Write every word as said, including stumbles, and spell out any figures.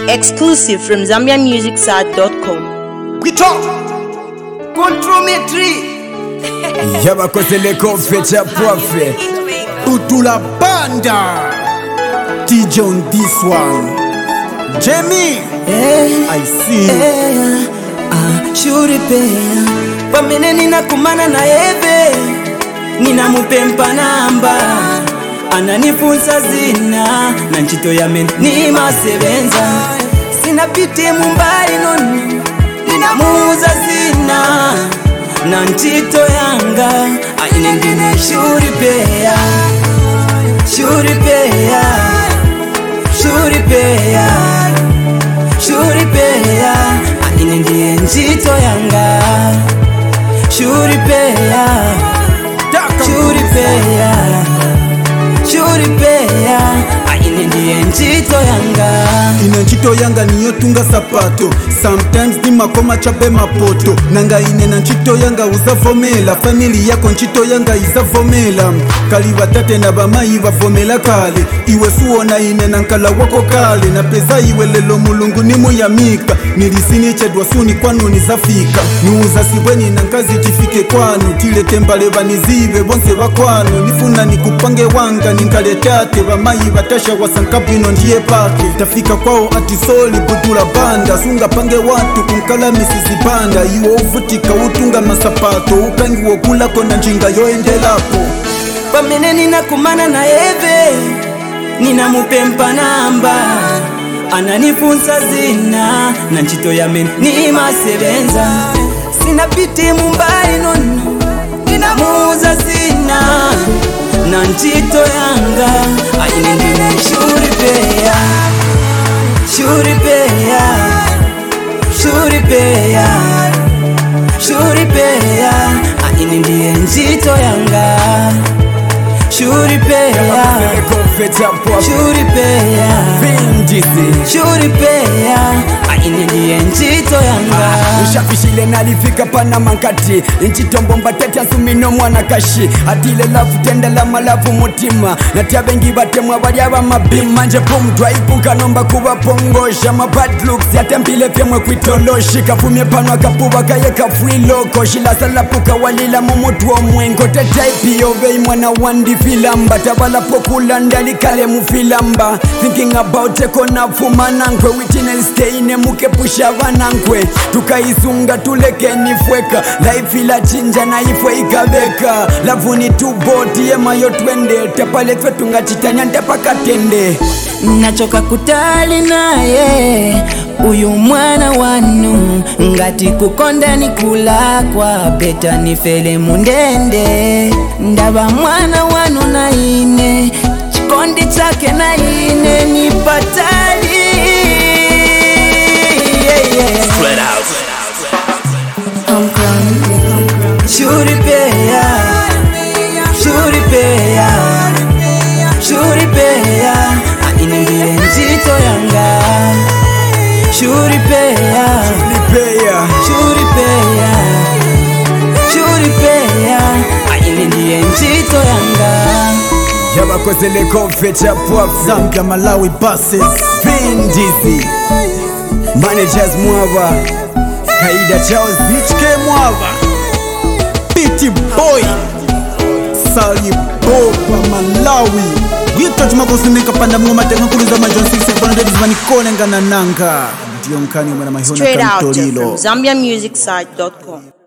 Exclusive from Zambian Music Site dot com. We talk Contrometry Yaba kosele kofecha profe Utula Banda T J on this one Jamie hey, I see hey, ah, shuri pea Pamene nina kumana na ebe Nina mupempa namba Ananifunza zina na nchito ya meni ni masebenza Sina piti mumbari noni Nina muuza zina na nchito yanga Aine ngine shuri pea Shuri pea Shuri pea Shuri pea Aine ngine nchito yanga Shuri pea Shuri pea Shuri pea Aine ndiye nchito yanga Ina nchito yanga niyo tunga sapato Sometimes ni makoma chabe mapoto Nanga ine na nchito yanga uzavomela Family yako nchito yanga izavomela Kali watate na bamayi wavomela kale Iwe suona ine na nkala wako kale Na pesa iwe lelo mulungu ni muyamika Nilisini chedwa suni kwanu nizafika Nuuza siweni na nkazi jifike kwanu Tile tembale banizive bonse wakwanu Nifuna nikupange wanga ninkaletate Bamayi batasha wasankapino ndiye pake Tafika kwao atisoli butula banda Sunga pange watu kunkala misisi banda Iwo ufutika utunga masapato Ukangi wokulako na njinga yoendelapo Pamene nina kumana na ebe Nina mupempa namba Ananifunza zina na nchito ya meni ni masebenza Sina piti mumbari nono Nina muuza zina na nchito yanga Aine ngine shuri pea Shuri pea Shuri pea Shuri pea Aine ndiye nchito yanga Shuri pea kofecha profe Shuri pea Vindizi Shuri pea Aine ndiye nchito yanga Ushafishile nalifika pana mankati Nchitombo mbatete nsumino mwana kashi Atile lafu tenda la malafu mutima Natia bengi batemwa bariaba mabima Nje pumtwa ipuka nomba kuwa pongosha Ma bad looks ya tempile fyemwe kuitoloshi Kafumye panwa kapuwa kayeka free loko Shila salapuka walila mumutu wa mwengo Tetaipi ovei mwana wandi filamba Tabala pokula ndali kale mufilamba Thinking about eko na fumanangwe Witine steine muke pusha vanangwe Tukaisunga tuleke nifweka Life ila chinja na ifwe ikabeka Lavuni tuboti yema yotwende Tepale fetunga chitanya ntepaka tende Nachoka kutali naye Uyu mwana wanu Ngati kukonda ni kulakwa Beta nifele mundende Ndaba mwana wanu na ine Chikondi chake na ine Nipatali yeah, yeah. Spread out. I'm crying. Shuri pea Shuri pea Shuri pea Aine ndiye nchito yanga Shuri pea Nipea Shuri pea Shuri pea Aine ndiye nchito yanga Yaba kosele kofecha profe Zambia Malawi buses Vindizi Managers mwava Kaida Charles H K Mwava Pity Boy Sali Boba Malawi Gito chumakosimeka panda mwoma tenga kuliza majon six Bwana Davis manikone ngana nanga Ndiyo nkani umana mahona Straight out kantolilo from Zambian Music Site dot com.